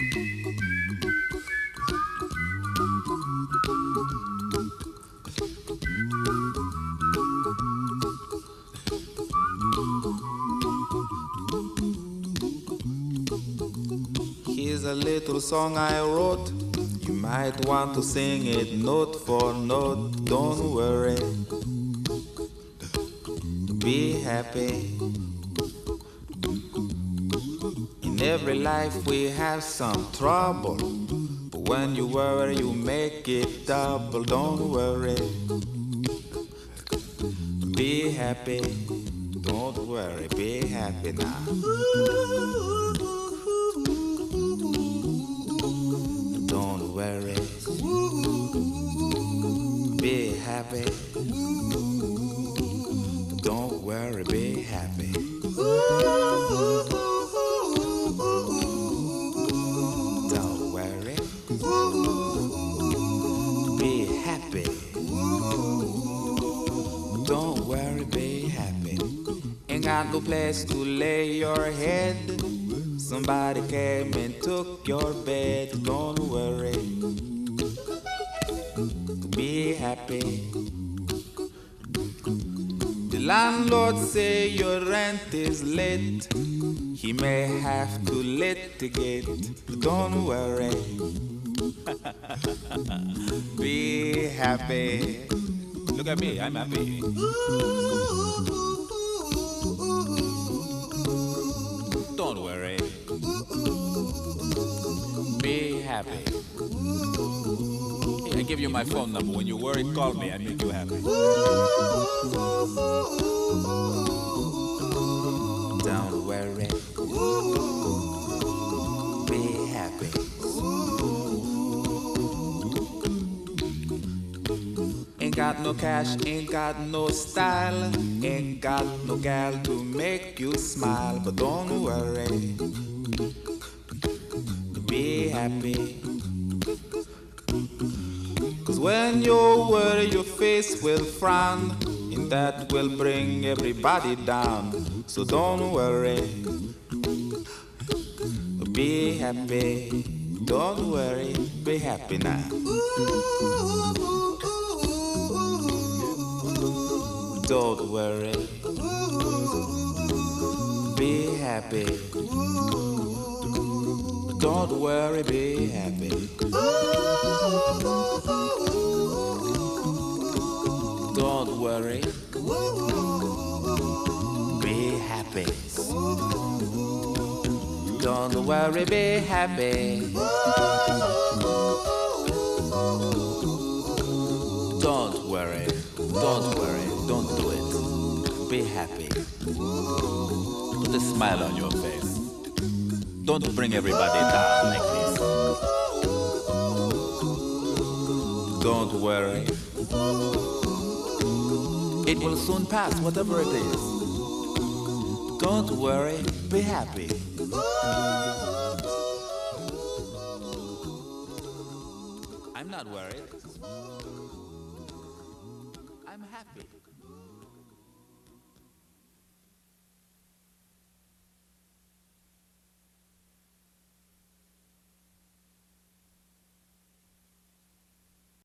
Here's a little song I wrote. You might want to sing it note for note. Don't worry, be happy. In every life we have some trouble, but when you worry you make it double. Don't worry, be happy. Don't worry, be happy now. Don't worry, be happy. Don't worry, be happy. Don't worry, be happy. Don't worry, be happy. Ain't got no place to lay your head. Somebody came and took your bed. Don't worry, be happy. The landlord say your rent is late. He may have to litigate. Don't worry, be happy. Look at me, I'm happy. Don't worry, be happy. I give you my phone number. When you worry, call me. I make you happy. Don't worry, be happy. Ain't got no cash, ain't got no style, ain't got no gal to make you smile. But don't worry, be happy. Cause when you worry your face will frown, and that will bring everybody down. So don't worry, be happy. Don't worry, be happy now. Don't worry, be happy. Don't worry, be happy. Don't worry, be happy. Don't worry, be happy. Don't worry, don't do it. Be happy. Put a smile on your face. Don't bring everybody down like this. Don't worry, it will soon pass, whatever it is. Don't worry, be happy. I'm not worried. I'm happy.